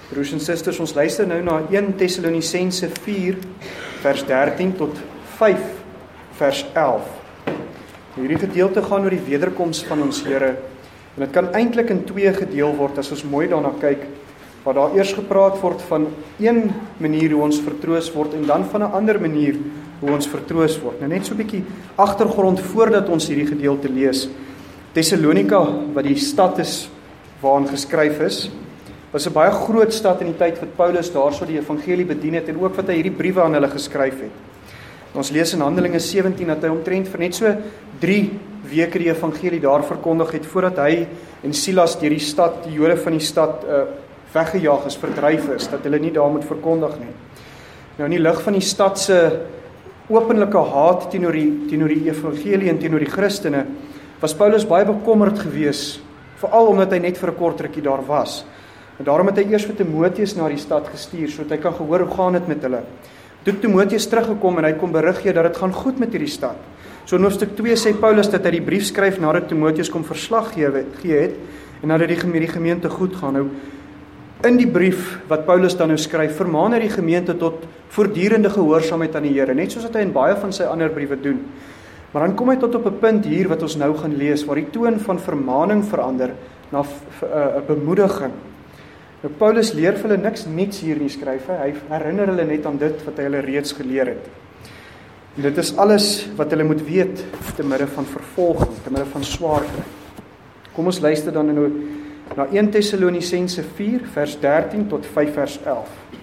Broers en susters, ons luister nou na 1 Tessalonisense 4 vers 13 tot 5 vers 11. Hierdie gedeelte gaan oor die wederkoms van ons Here, en dit kan eintlik in 2 gedeel word as ons mooi daarna kyk, waar daar eers gepraat word van een manier hoe ons vertroos word en dan van 'n ander manier hoe ons vertroos word. Nou net so 'n bietjie agtergrond voordat ons hierdie gedeelte lees. Thessalonika, wat die stad is waarin geskryf is, was 'n baie groot stad in die tyd wat Paulus daarso die evangelie bedien het en ook wat hy hierdie briewe aan hulle geskryf het. Ons lees in Handelinge 17 dat hy omtrent vir net so 3 weke die evangelie daar verkondig het voordat hy en Silas deur die stad, die Jode van die stad weggejaag is, verdryf is, dat hulle nie daar moet verkondig nie. Nou in die lig van die stad se openlike haat teenoor die evangelie en teenoor die Christene, was Paulus baie bekommerd gewees, veral omdat hy net vir 'n kort rukkie daar was. En daarom het hy eers vir Timoteus na die stad gestuur, sodat hy kan gehoor hoe gaan dit met hulle. Toe Timoteus teruggekom en hy kom berig gee dat dit gaan goed met hierdie stad. So in hoofstuk 2 sê Paulus dat hy die brief skryf nadat Timoteus kom verslag gee het en nadat die gemeente goed gaan. Nou in die brief wat Paulus dan nou skryf, vermaan hy die gemeente tot voortdurende gehoorsaamheid aan die Here, net soos wat hy in baie van sy ander briewe doen. Maar dan kom hy tot op 'n punt hier wat ons nou gaan lees, waar die toon van vermaning verander na 'n bemoediging. Nou Paulus leer vir hulle niks niets hier in die skrywe, hy herinner hulle net aan dit wat hy hulle reeds geleer het. En dit is alles wat hulle moet weet te midde van vervolging, te midde van swaar kry. Kom ons luister dan nou na 1 Tessalonisense 4 vers 13 tot 5 vers 11.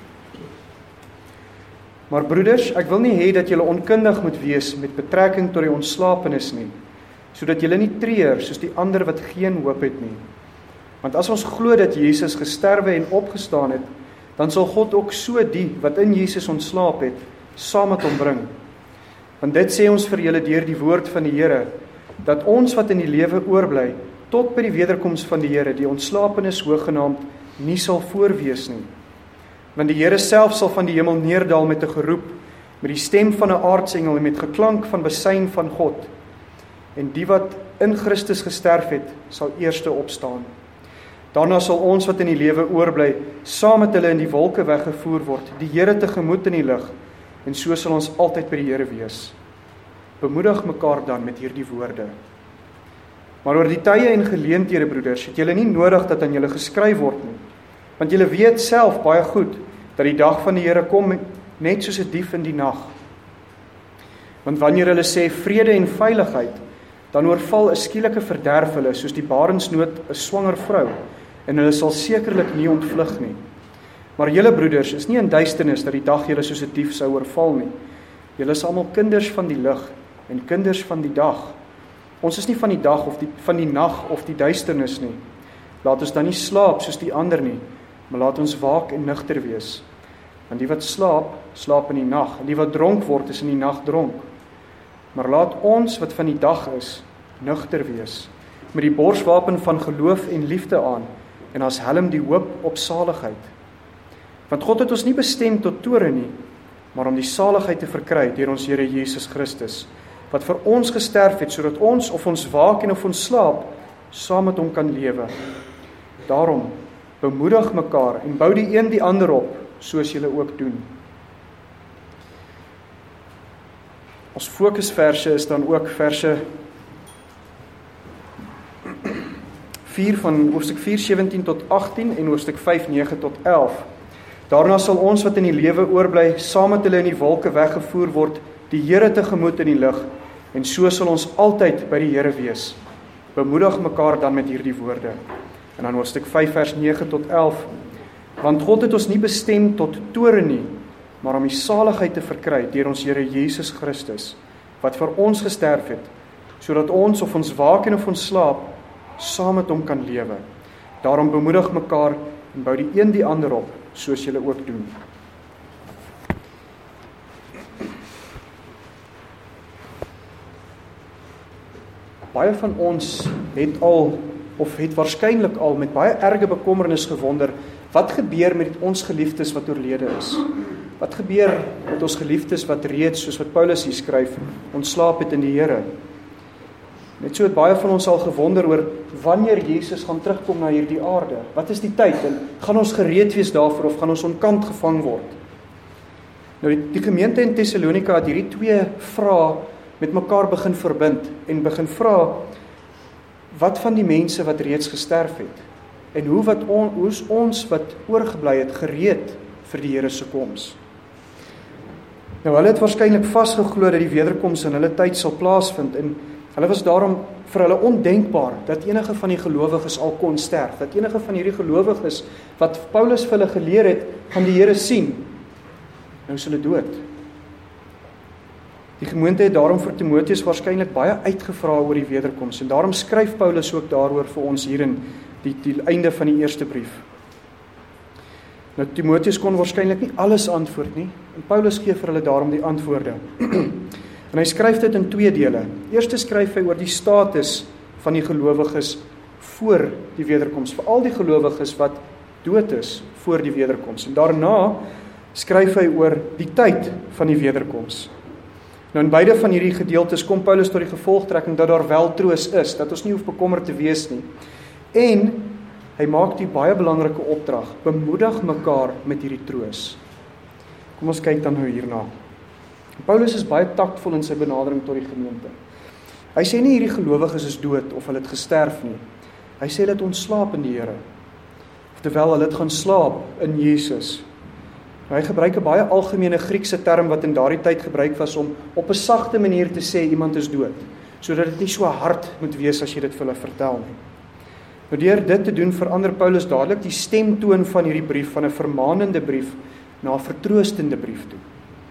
Maar broeders, ek wil nie hê dat julle onkundig moet wees met betrekking tot die ontslapenis nie, sodat julle nie treur soos die ander wat geen hoop het nie. Want as ons glo dat Jesus gesterwe en opgestaan het, dan sal God ook so die wat in Jesus ontslaap het, saam met hom bring. Want dit sê ons vir julle deur die woord van die Here, dat ons wat in die lewe oorbly, tot by die wederkoms van die Here, die ontslapenis hoegenaamd nie sal voorwees nie. Want die Here self sal van die hemel neerdal met 'n geroep, met die stem van 'n aartsengel en met geklank van besuin van God. En die wat in Christus gesterf het, sal eerste opstaan. Daarna sal ons wat in die lewe oorbly, saam met hulle in die wolke weggevoer word, die Here tegemoet in die lug, en so sal ons altyd by die Here wees. Bemoedig mekaar dan met hierdie woorde. Maar oor die tye en geleenthede, broeders, het julle nie nodig dat aan julle geskryf word nie, want julle weet self baie goed, dat die dag van die Here kom net soos 'n dief in die nag. Want wanneer hulle sê vrede en veiligheid, dan oorval 'n skielike verderf hulle, soos die barensnood 'n swanger vrou, en hulle sal sekerlik nie ontvlug nie. Maar julle broeders, is nie in duisternis dat die dag julle soos 'n dief sou oorval nie. Julle is almal kinders van die lig en kinders van die dag. Ons is nie van die dag of van die nag of die duisternis nie. Laat ons dan nie slaap soos die ander nie, maar laat ons waak en nugter wees. Want die wat slaap, slaap in die nag, en die wat dronk word, is in die nag dronk. Maar laat ons wat van die dag is, nugter wees, met die borswapen van geloof en liefde aan, en as helm die hoop op saligheid. Want God het ons nie bestem tot toorn nie, maar om die saligheid te verkry deur ons Here Jesus Christus, wat vir ons gesterf het, sodat ons, of ons waak en of ons slaap, saam met hom kan lewe. Daarom, bemoedig mekaar en bou die een die ander op, soos julle ook doen. Ons fokusverse is dan ook verse 4 van hoofstuk 4, 17 tot 18 en hoofstuk 5, 9 tot 11. Daarna sal ons wat in die lewe oorbly, saam met hulle in die wolke weggevoer word, die Here tegemoet in die lug, en so sal ons altyd by die Here wees. Bemoedig mekaar dan met hierdie woorde. En dan hoofstuk 5 vers 9 tot 11. Want God het ons nie bestem tot toorn nie, maar om die saligheid te verkry deur ons Here Jesus Christus, wat vir ons gesterf het, sodat ons, of ons waak en of ons slaap, saam met hom kan lewe. Daarom bemoedig mekaar en bou die een die ander op, soos julle ook doen. Baie van ons het al, of het waarskynlik al, met baie erge bekommernis gewonder, wat gebeur met ons geliefdes wat oorlede is? Wat gebeur met ons geliefdes wat reeds, soos wat Paulus hier skryf, ontslaap het in die Here? Net so het baie van ons al gewonder oor wanneer Jesus gaan terugkom na hierdie aarde. Wat is die tyd? En gaan ons gereed wees daarvoor of gaan ons onkant gevang word? Nou die gemeente in Thessalonika het hierdie twee vrae met mekaar begin verbind en begin vra, wat van die mense wat reeds gesterf het? En hoe is ons wat oorgebly het gereed vir die Here se koms? Nou hulle het waarskynlik vasgeglo dat die wederkoms in hulle tyd sal plaasvind en hulle was daarom vir hulle ondenkbaar dat enige van die gelowiges al kon sterf, dat enige van hierdie gelowiges wat Paulus vir hulle geleer het, gaan die Here sien. Nou is hulle dood. Die gemeente het daarom vir Timoteus waarskynlik baie uitgevra oor die wederkoms en daarom skryf Paulus ook daaroor vir ons hier in die einde van die eerste brief. Nou Timoteus kon waarskynlik nie alles antwoord nie en Paulus gee vir hulle daarom die antwoorde. En hy skryf dit in 2 dele. Eerste skryf hy oor die status van die gelowiges voor die wederkoms, veral die gelowiges wat dood is voor die wederkoms. En daarna skryf hy oor die tyd van die wederkoms. Nou in beide van hierdie gedeeltes kom Paulus tot die gevolgtrekking dat daar wel troos is, dat ons nie hoef bekommerd te wees nie. En hy maak die baie belangrike opdrag, bemoedig mekaar met hierdie troos. Kom ons kyk dan nou hierna. Paulus is baie taktvol in sy benadering tot die gemeente. Hy sê nie hierdie gelowiges is dood of hulle het gesterf nie. Hy sê hulle het ontslaap in die Here. Oftewel hulle het gaan slaap in Jesus. Hy gebruik 'n baie algemene Griekse term wat in daardie tyd gebruik was om op 'n sagte manier te sê iemand is dood, sodat dit nie so hard moet wees as jy dit vir hulle vertel nie. Nou deur dit te doen verander Paulus dadelik die stemtoon van hierdie brief van 'n vermaanende brief na 'n vertroostende brief toe.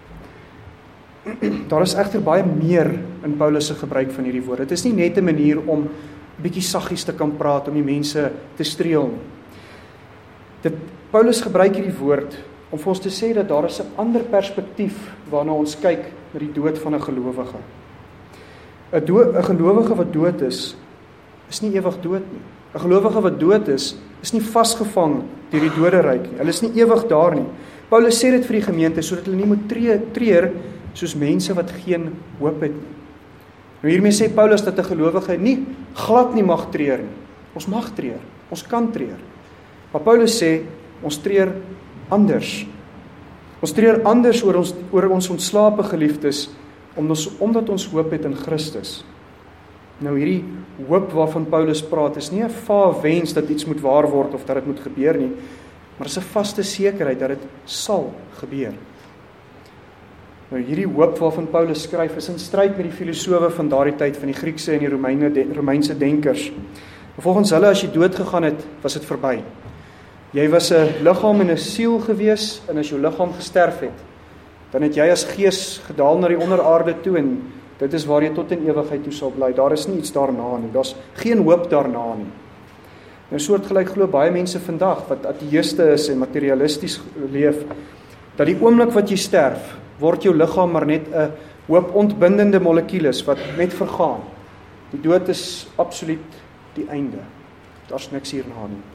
Daar is egter baie meer in Paulus se gebruik van hierdie woord. Dit is nie net 'n manier om bietjie saggies te kan praat om die mense te streel nie. Paulus gebruik hierdie woord om vir ons te sê dat daar is 'n ander perspektief waarna ons kyk na die dood van 'n gelowige. 'n gelowige wat dood is nie ewig dood nie. 'n gelowige wat dood is nie vasgevang deur die doderyk nie. Hulle is nie ewig daar nie. Paulus sê dit vir die gemeente sodat hulle nie moet treur soos mense wat geen hoop het nie. Nou hiermee sê Paulus dat 'n gelowige nie glad nie mag treur nie. Ons mag treur, ons kan treur. Maar Paulus sê ons treur anders. Ons treur anders oor ons ontslape geliefdes omdat ons hoop het in Christus. Nou hierdie hoop waarvan Paulus praat is nie 'n vae wens dat iets moet waar word of dat dit moet gebeur nie, maar is 'n vaste sekerheid dat dit sal gebeur. Nou hierdie hoop waarvan Paulus skryf is in stryd met die filosowe van daardie tyd van die Griekse en die Romeinse denkers. Volgens hulle as jy dood gegaan het, was dit verby. Jy was 'n liggaam en 'n siel gewees en as jou liggaam gesterf het, dan het jy as gees gedaal na die onderaarde toe en dit is waar jy tot in ewigheid toe sal bly. Daar is nie iets daarna nie. Daar's geen hoop daarna nie. 'n Soortgelyk glo baie mense vandag wat ateïste is en materialisties leef, dat die oomblik wat jy sterf, word jou liggaam maar net 'n hoopontbindende molekules wat net vergaan. Die dood is absoluut die einde. Daar's niks hierna nie.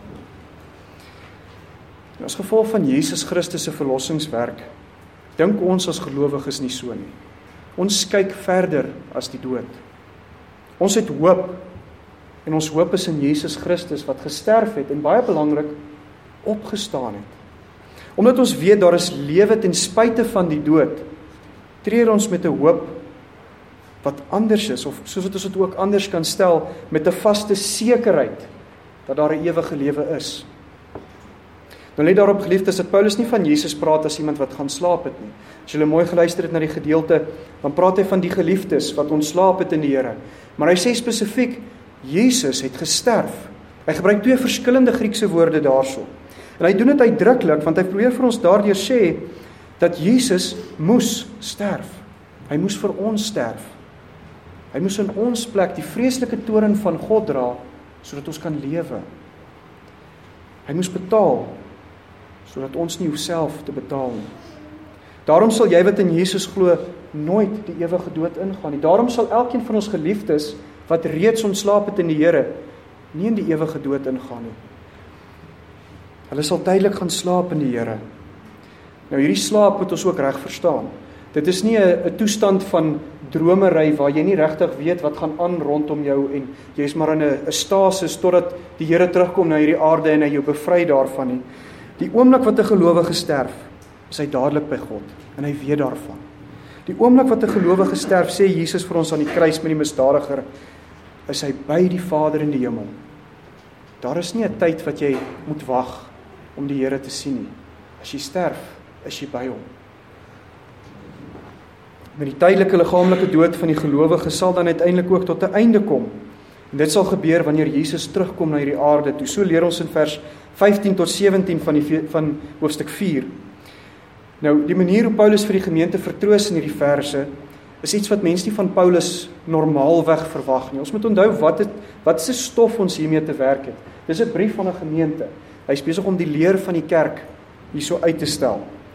As gevolg van Jesus Christus se verlossingswerk, dink ons as gelowiges nie so nie. Ons kyk verder as die dood. Ons het hoop, en ons hoop is in Jesus Christus wat gesterf het en baie belangrik, opgestaan het. Omdat ons weet daar is lewe ten spyte van die dood, tree ons met 'n hoop wat anders is, of soos wat ons dit ook anders kan stel, met 'n vaste sekerheid dat daar 'n ewige lewe is. Nou let daarop geliefdes dat Paulus nie van Jesus praat as iemand wat gaan slaap het nie. As julle mooi geluister het na die gedeelte, dan praat hy van die geliefdes wat ontslaap het in die Here. Maar hy sê spesifiek, Jesus het gesterf. Hy gebruik 2 verskillende Griekse woorde daarso. En hy doen dit uitdruklik, want hy probeer vir ons daardeur sê, dat Jesus moes sterf. Hy moes vir ons sterf. Hy moes in ons plek die vreeslike toorn van God dra, sodat ons kan lewe. Hy moes betaal, sodat ons nie hoef self te betaal nie. Daarom sal jy wat in Jesus glo, nooit die ewige dood ingaan nie. Daarom sal elkeen van ons geliefdes, wat reeds ontslaap het in die Here, nie in die ewige dood ingaan nie. Hulle sal tydelik gaan slaap in die Here. Nou hierdie slaap moet ons ook reg verstaan. Dit is nie 'n toestand van dromery waar jy nie regtig weet wat gaan aan rondom jou en jy is maar in 'n stasis totdat die Here terugkom na hierdie aarde en hy jou bevry daarvan nie. Die oomblik wat 'n gelowige sterf, is hy dadelik by God en hy weet daarvan. Die oomblik wat 'n gelowige sterf, sê Jesus vir ons aan die kruis met die misdadiger, is hy by die Vader in die hemel. Daar is nie 'n tyd wat jy moet wag om die Here te sien nie. As jy sterf, is jy by hom. Met die tydelike liggaamlike dood van die gelowige sal dan uiteindelik ook tot 'n einde kom. En dit sal gebeur wanneer Jesus terugkom na hierdie aarde toe. So leer ons in vers 15 tot 17 van hoofstuk 4. Nou, die manier hoe Paulus vir die gemeente vertroos in hierdie verse, is iets wat mense nie van Paulus normaalweg verwag nie. Ons moet onthou wat se stof ons hiermee te werk het. Dis 'n brief van 'n gemeente. Hy is besig om die leer van die kerk hierso uit te stel.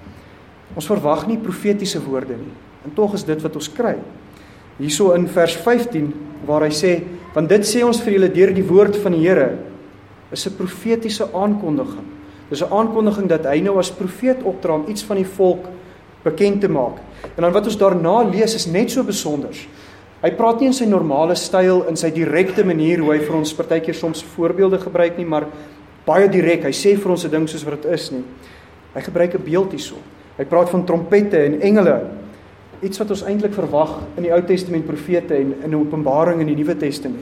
Ons verwag nie profetiese woorde nie. En tog is dit wat ons kry. Hierso in vers 15, waar hy sê, want dit sê ons vir julle deur die woord van die Here, is 'n profetiese aankondiging. Dis 'n aankondiging dat hy nou as profeet opdra om iets van die volk bekend te maak. En dan wat ons daarna lees is net so besonder. Hy praat nie in sy normale styl, in sy direkte manier hoe hy vir ons partykeer soms voorbeelde gebruik nie, maar baie direk. Hy sê vir ons 'n ding soos wat dit is nie. Hy gebruik 'n beeld hierso. Hy praat van trompette en engele. Iets wat ons eintlik verwag in die Ou Testament profete en in Openbaring in die Nuwe Testament.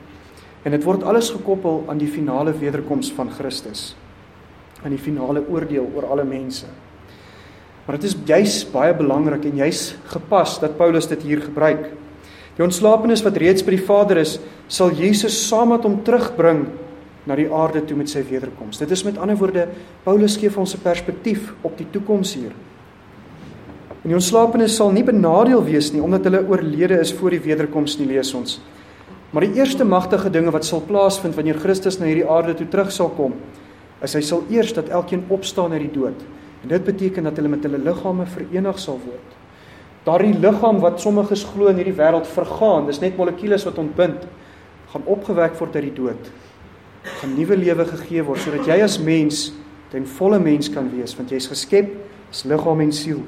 En dit word alles gekoppel aan die finale wederkoms van Christus. Aan die finale oordeel oor alle mense. Maar dit is juis baie belangrik en juis gepas dat Paulus dit hier gebruik. Die ontslapenis wat reeds by die Vader is, sal Jesus saam met hom terugbring na die aarde toe met sy wederkoms. Dit is met ander woorde, Paulus gee vir ons 'n perspektief op die toekoms hier. En die ontslapenis sal nie benadeel wees nie, omdat hulle oorlede is voor die wederkoms nie, lees ons. Maar die eerste magtige dinge wat sal plaasvind wanneer Christus na hierdie aarde toe terug sal kom, is hy sal eers dat elkeen opstaan uit die dood. En dit beteken dat hulle met hulle liggame verenig sal word. Daardie liggaam wat sommiges glo in hierdie wêreld vergaan, dis net molekules wat ontbind, gaan opgewek word uit die dood. Gaan nuwe lewe gegee word, sodat jy as mens ten volle mens kan wees, want jy is geskep as liggaam en siel.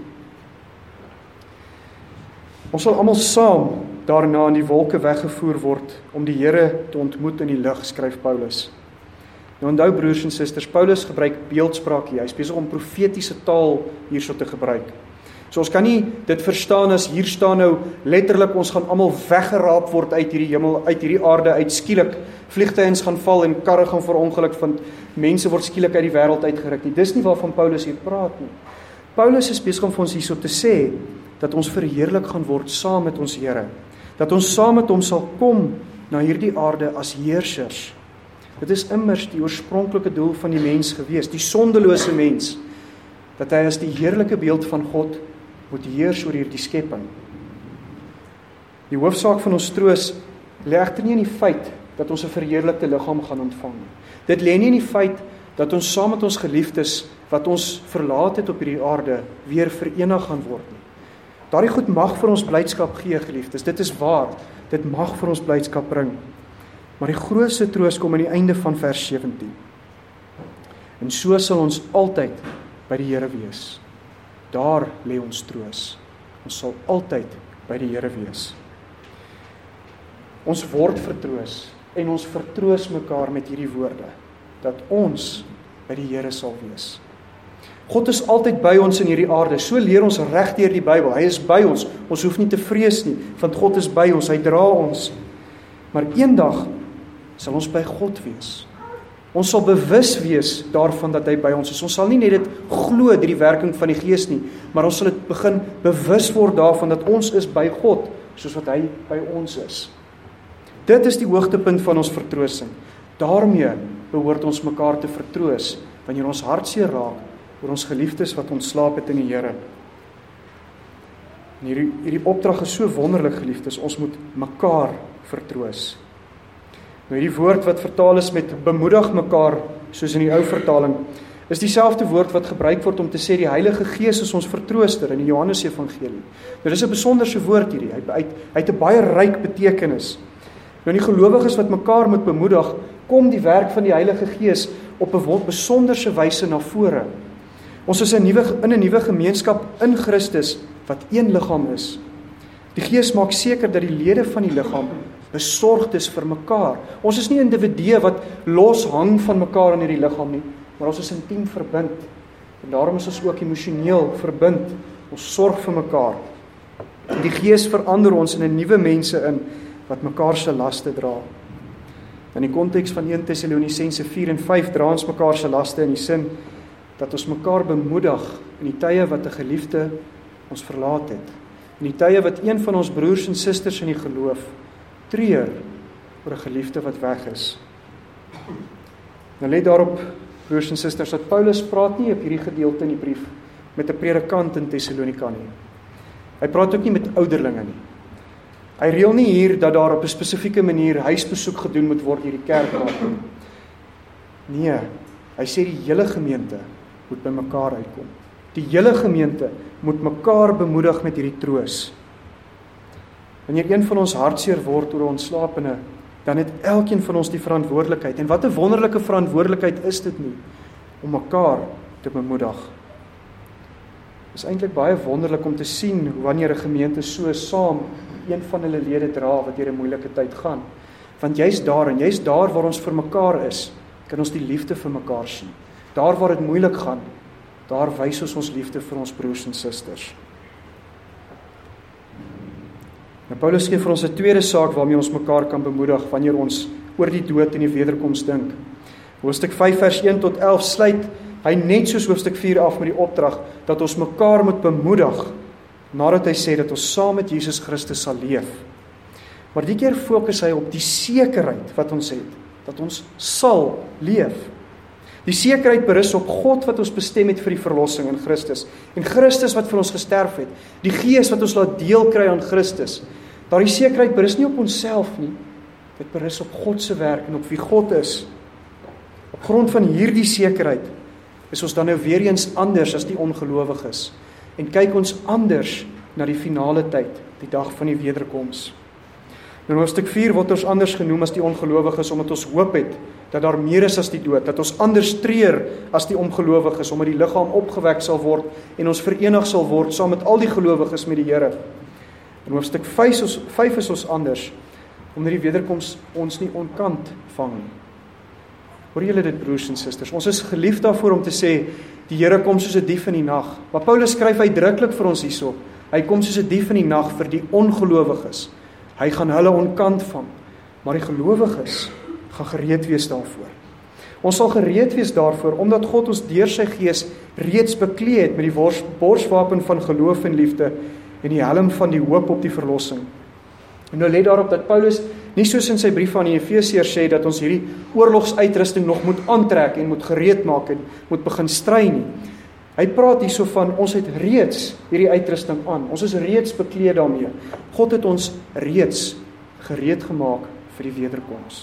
Ons sal almal saam daarna in die wolke weggevoer word om die Here te ontmoet in die lig, skryf Paulus. Nou onthou broers en susters, Paulus gebruik beeldspraak hier. Hy is besig om profetiese taal hierso te gebruik. So ons kan nie dit verstaan as hier staan nou letterlik ons gaan almal weggeraap word uit hierdie hemel, uit hierdie aarde uit skielik. Vliegtuie gaan val en karre gaan verongeluk, want mense word skielik uit die wêreld uitgeruk nie. Dis nie waarvan Paulus hier praat nie. Paulus is besig om vir ons hierso te sê dat ons verheerlik gaan word saam met ons Here. Dat ons saam met hom sal kom na hierdie aarde as heersers. Dit is immers die oorspronklike doel van die mens gewees, die sondelose mens, dat hy as die heerlike beeld van God moet heers oor hierdie skepping. Die hoofsaak van ons troos lê egter nie in die feit dat ons 'n verheerlikte liggaam gaan ontvang nie. Dit lê nie in die feit dat ons saam met ons geliefdes wat ons verlaat het op hierdie aarde weer verenig gaan word nie. Daardie goed mag vir ons blydskap gee, geliefdes. Dit is waar. Dit mag vir ons blydskap bring. Maar die grootste troos kom aan die einde van vers 17. En so sal ons altyd by die Here wees. Daar lê ons troos. Ons sal altyd by die Here wees. Ons word vertroos en ons vertroos mekaar met hierdie woorde, dat ons by die Here sal wees. God is altyd by ons in hierdie aarde. So leer ons reg deur die Bybel. Hy is by ons. Ons hoef nie te vrees nie, want God is by ons. Hy dra ons. Maar eendag sal ons by God wees. Ons sal bewus wees daarvan dat hy by ons is. Ons sal nie net dit glo deur die werking van die Gees nie, maar ons sal dit begin bewus word daarvan dat ons is by God, soos wat hy by ons is. Dit is die hoogtepunt van ons vertroosting. Daarmee behoort ons mekaar te vertroos, wanneer ons hartseer raak oor ons geliefdes wat ontslaap het in die Here. En hierdie opdrag is so wonderlik, geliefdes, ons moet mekaar vertroos. Nou hierdie woord wat vertaal is met bemoedig mekaar, soos in die ou vertaling, is dieselfde woord wat gebruik word om te sê die Heilige Gees is ons vertrooster in die Johannes Evangelie. Nou dis 'n besonderse woord hierdie. Hy het 'n baie ryk betekenis. Nou die gelowiges wat mekaar moet bemoedig, kom die werk van die Heilige Gees op 'n besonderse wyse na vore. Ons is in 'n nuwe gemeenskap in Christus wat een liggaam is. Die Gees maak seker dat die lede van die liggaam besorgd is vir mekaar. Ons is nie individue wat los hang van mekaar in hierdie liggaam nie, maar ons is intiem verbind. En daarom is ons ook emosioneel verbind. Ons sorg vir mekaar. Die Gees verander ons in 'n nuwe mense in wat mekaar se laste dra. In die konteks van 1 Tessalonisense 4 en 5 dra ons mekaar se laste in die sin dat ons mekaar bemoedig in die tye wat 'n geliefde ons verlaat het. In die tye wat een van ons broers en susters in die geloof treur oor 'n geliefde wat weg is. Nou let daarop, broers en susters, dat Paulus praat nie op hierdie gedeelte in die brief met 'n predikant in Tessalonika nie. Hy praat ook nie met ouderlinge nie. Hy reël nie hier dat daar op 'n spesifieke manier huisbesoek gedoen moet word hierdie kerk nie. Nee, hy sê die hele gemeente moet by mekaar uitkom. Die hele gemeente moet mekaar bemoedig met hierdie troos. Wanneer een van ons hartseer word oor 'n ontslapene, dan het elkeen van ons die verantwoordelikheid. En wat 'n wonderlike verantwoordelikheid is dit nie, om mekaar te bemoedig. Dit is eintlik baie wonderlik om te sien hoe wanneer 'n gemeente so saam een van hulle lede dra wat deur 'n moeilike tyd gaan. Want jy's daar waar ons vir mekaar is, kan ons die liefde vir mekaar sien. Daar waar dit moeilik gaan, daar wys ons liefde vir ons broers en susters. Nou Paulus gee vir ons 'n tweede saak waarmee ons mekaar kan bemoedig wanneer ons oor die dood en die wederkoms dink. Hoofstuk 5 vers 1 tot 11 sluit hy net soos hoofstuk 4 af met die opdrag dat ons mekaar moet bemoedig nadat hy sê dat ons saam met Jesus Christus sal leef. Maar die keer fokus hy op die sekerheid wat ons het, dat ons sal leef. Die sekerheid berus op God wat ons bestem het vir die verlossing in Christus. En Christus wat vir ons gesterf het. Die Gees wat ons laat deel kry aan Christus. Daardie sekerheid berus nie op onsself nie. Dit berus op God se werk en op wie God is. Op grond van hierdie sekerheid is ons dan nou weer eens anders as die ongelowiges. En kyk ons anders na die finale tyd, die dag van die wederkoms. In hoofstuk 4 word ons anders genoem as die ongelowiges, omdat ons hoop het dat daar meer is as die dood, dat ons anders treur as die ongelowiges, omdat die liggaam opgewek sal word en ons verenig sal word saam met al die gelowiges met die Here. In hoofstuk 5 is ons anders, omdat die wederkoms ons nie onkant vang nie. Hoor julle dit, broers en susters? Ons is geliefd daarvoor om te sê, die Here kom soos 'n dief in die nag. Maar Paulus skryf uitdruklik vir ons hierso, hy kom soos 'n dief in die nag vir die ongelowiges. Hy gaan hulle onkant vang, maar die gelowiges gaan gereed wees daarvoor. Ons sal gereed wees daarvoor, omdat God ons deur sy Gees reeds beklee het met die borswapen van geloof en liefde en die helm van die hoop op die verlossing. En nou let daarop dat Paulus nie soos in sy brief aan die Efesiërs sê dat ons hierdie oorlogsuitrusting nog moet aantrek en moet gereed maak en moet begin stry nie. Hy praat hierso van ons het reeds hierdie uitrusting aan. Ons is reeds bekleed daarmee. God het ons reeds gereed gemaak vir die wederkoms.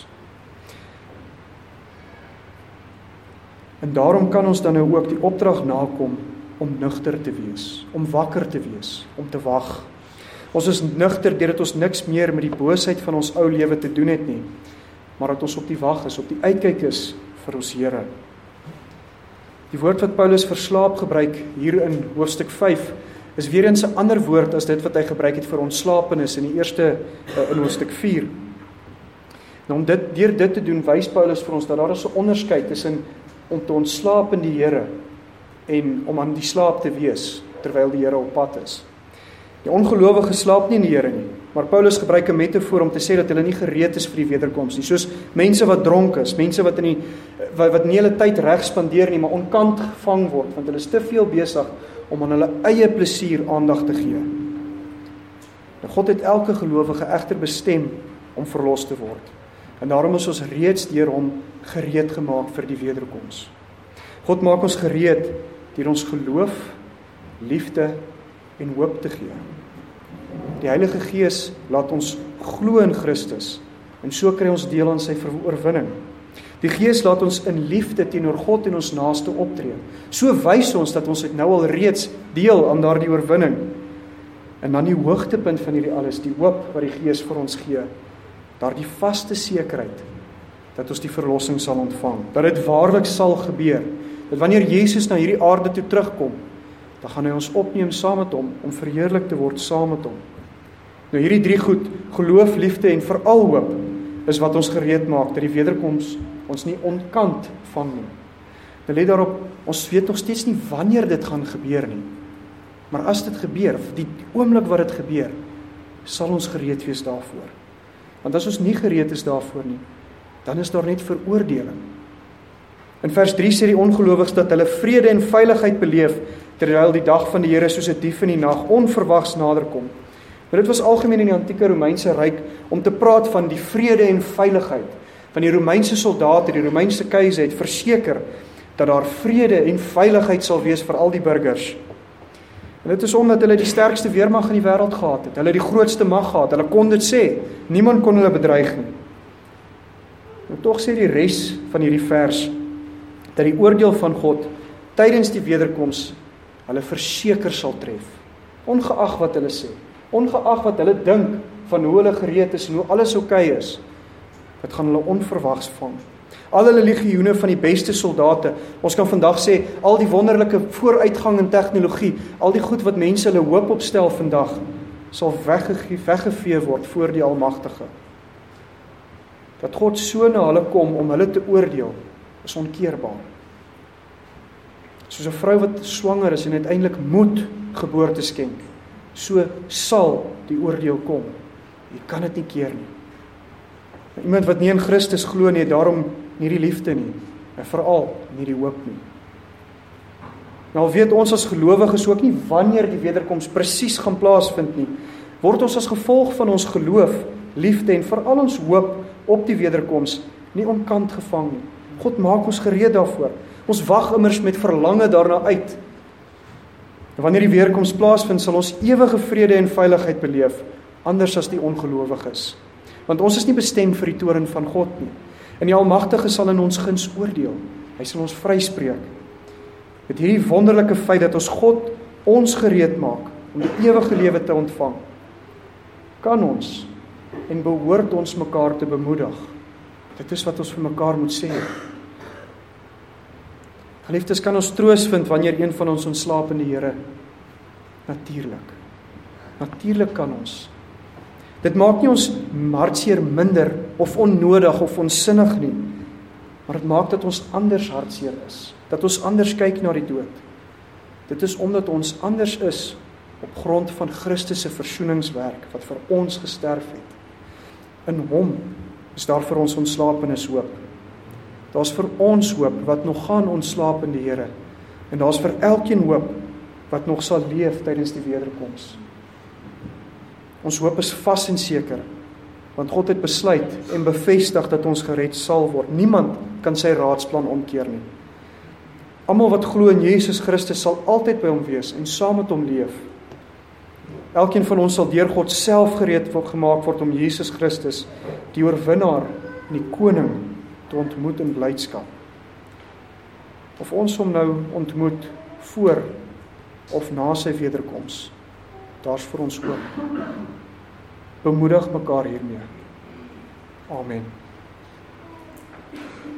En daarom kan ons dan nou ook die opdrag nakom om nugter te wees, om wakker te wees, om te wag. Ons is nugter deurdat ons niks meer met die boosheid van ons ou lewe te doen het nie, maar dat ons op die wag is, op die uitkyk is vir ons Here. Die woord wat Paulus vir slaap gebruik hier in hoofstuk 5 is weer eens 'n ander woord as dit wat hy gebruik het vir ontslapenis in die eerste in hoofstuk 4. Nou om deur dit te doen, wys Paulus vir ons dat daar is 'n onderskeid tussen om te ontslaap in die Here en om aan die slaap te wees terwyl die Here op pad is. Die ongelowige slaap nie in die Here nie, maar Paulus gebruik 'n metafoor om te sê dat hulle nie gereed is vir die wederkoms nie, soos mense wat dronk is, mense wat wat nie hulle tyd reg spandeer nie, maar onkant gevang word, want hulle is te veel besig om aan hulle eie plesier aandag te gee. En God het elke gelowige egter bestem om verlos te word. En daarom is ons reeds deur hom gereed gemaak vir die wederkoms. God maak ons gereed deur ons geloof, liefde en hoop te gee. Die Heilige Gees laat ons glo in Christus en so kry ons deel aan sy oorwinning. Die Gees laat ons in liefde teenoor God en ons naaste optree. So wys ons dat ons het nou al reeds deel aan daardie oorwinning. En dan die hoogtepunt van hierdie alles, die hoop wat die Gees vir ons gee. Daardie vaste sekerheid dat ons die verlossing sal ontvang, dat dit waarlik sal gebeur, dat wanneer Jesus na hierdie aarde toe terugkom, dan gaan hy ons opneem saam met hom, om verheerlik te word saam met hom. Nou hierdie 3 goed, geloof, liefde en veral hoop, is wat ons gereed maak, dat die wederkoms ons nie ontkant vang nie. Nou let daarop, ons weet nog steeds nie wanneer dit gaan gebeur nie. Maar as dit gebeur, die oomblik wat dit gebeur, sal ons gereed wees daarvoor. Want as ons nie gereed is daarvoor nie, dan is daar net veroordeling. In vers 3 sê die ongelowiges dat hulle vrede en veiligheid beleef, terwyl die dag van die Here soos 'n dief in die nag onverwags naderkom. Maar dit was algemeen in die antieke Romeinse ryk om te praat van die vrede en veiligheid. Van die Romeinse soldate, die Romeinse keiser het verseker dat daar vrede en veiligheid sal wees vir al die burgers. En dit is omdat hulle die sterkste weermag in die wêreld gehad het. Hulle die grootste mag gehad. Hulle kon dit sê. Niemand kon hulle bedreig nie. En tog sê die res van hierdie vers dat die oordeel van God tydens die wederkoms hulle verseker sal tref. Ongeag wat hulle sê. Ongeag wat hulle dink van hoe hulle gereed is en hoe alles oukei is. Dit gaan hulle onverwags vang. Al hulle legioene van die beste soldate, ons kan vandag sê, al die wonderlike vooruitgang in tegnologie, al die goed wat mense hulle hoop opstel vandag, sal weggevee word voor die Almagtige. Dat God so na hulle kom om hulle te oordeel, is onkeerbaar. Soos 'n vrou wat swanger is en uiteindelik moet geboorte skenk, so sal die oordeel kom. Jy kan dit nie keer nie. Iemand wat nie in Christus glo nie, daarom nie die liefde nie, en veral nie die hoop nie. Nou weet ons as gelowiges ook nie wanneer die wederkoms presies gaan plaasvind nie, word ons as gevolg van ons geloof, liefde en veral ons hoop op die wederkoms nie onkant gevang nie. God maak ons gereed daarvoor. Ons wag immers met verlange daarna uit. En wanneer die wederkoms plaasvind, sal ons ewige vrede en veiligheid beleef, anders as die ongelowiges. Want ons is nie bestem vir die toorn van God nie. En die Almagtige sal in ons guns oordeel. Hy sal ons vryspreek. Met hierdie wonderlike feit dat God ons gereed maak om die ewige lewe te ontvang, kan ons en behoort ons mekaar te bemoedig. Dit is wat ons vir mekaar moet sê. Geliefdes, kan ons troos vind wanneer een van ons ontslaap in die Here? Natuurlik. Natuurlik kan ons. Dit maak nie ons hartseer minder of onnodig of onsinnig nie, maar dit maak dat ons anders hartseer is, dat ons anders kyk na die dood. Dit is omdat ons anders is op grond van Christus se versoeningswerk wat vir ons gesterf het. In hom is daar vir ons ontslapenis hoop. Daar's vir ons hoop wat nog gaan ontslaap in die Here, en daar's vir elkeen hoop wat nog sal leef tydens die wederkoms. Ons hoop is vas en seker, want God het besluit en bevestig dat ons gered sal word. Niemand kan sy raadsplan omkeer nie. Almal wat glo in Jesus Christus sal altyd by hom wees en saam met hom leef. Elkeen van ons sal deur God self gereed gemaak word om Jesus Christus, die oorwinnaar en die koning, te ontmoet in blydskap. Of ons hom nou ontmoet voor of na sy wederkoms, daar's vir ons hoop. Bemoedig mekaar hiermee. Amen.